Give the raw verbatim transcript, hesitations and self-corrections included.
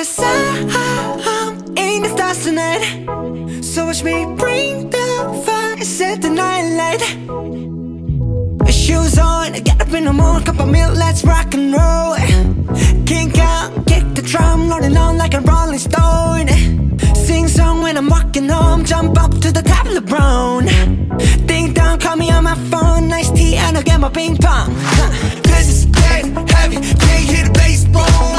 Cause I'm in the stars tonight. So watch me bring the fire, set the night light. Shoes on, get up in the morning, cup of milk, let's rock and roll. Kink out, kick the drum, rolling on like a rolling stone. Sing song when I'm walking home, jump up to the top of the brown. Ding dong, call me on my phone, nice tea and I'll get my ping pong. This is dead heavy, can't hear the bass boom.